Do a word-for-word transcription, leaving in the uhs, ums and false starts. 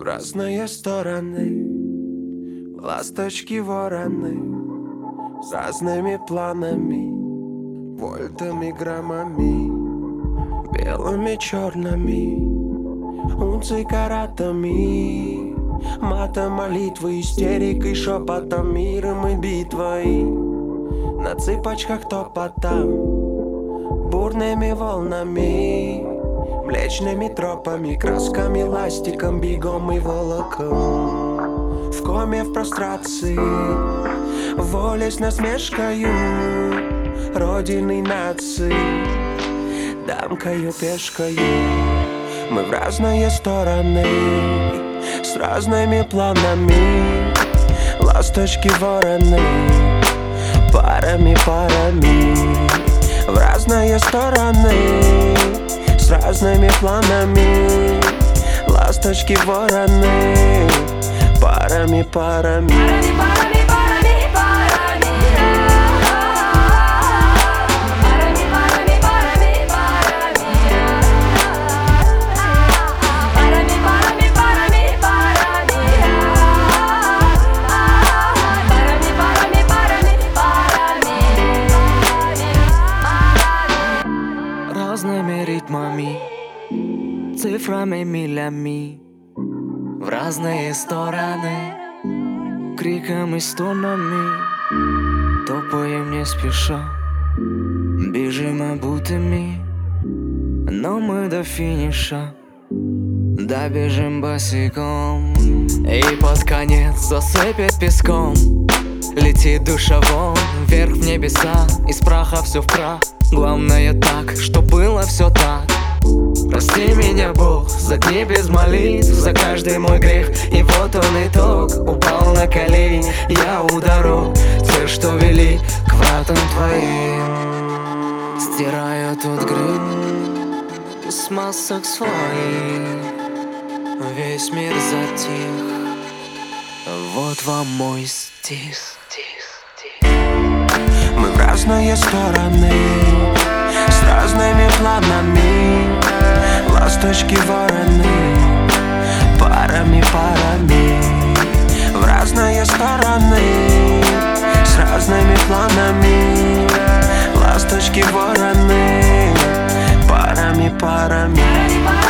разные стороны, ласточки вороны, с разными планами, вольтами, граммами, белыми, черными, унций, каратами, матом, молитвы, истерикой, шепотом, миром и битвой, на цыпочках топотом, бурными волнами, млечными тропами, красками, ластиком, бегом и волоком. В коме, в прострации, волей с насмешкою родины нации, дамкою, пешкою. Мы в разные стороны, с разными планами, ласточки, вороны, парами, парами. В разные стороны, с разными планами, ласточки, вороны, парами, парами. Разными ритмами, цифрами, милями, в разные стороны, криком и стонами, топаем не спеша, бежим обутыми, но мы до финиша добежим босиком. И под конец засыпет песком, летит душа вон, вверх в небеса, из праха все в прах. Главное так, что было все так. Прости меня, Бог, за дни без молитв, за каждый мой грех. И вот он итог, упал на колени я у дорог, те, что вели к вратам твоим. Стираю тут грим с масок своих, весь мир затих, вот вам мой стих. Мы в разные стороны, с разными планами, ласточки, вороны, парами, парами. В разные стороны, с разными планами, ласточки, вороны, парами, парами.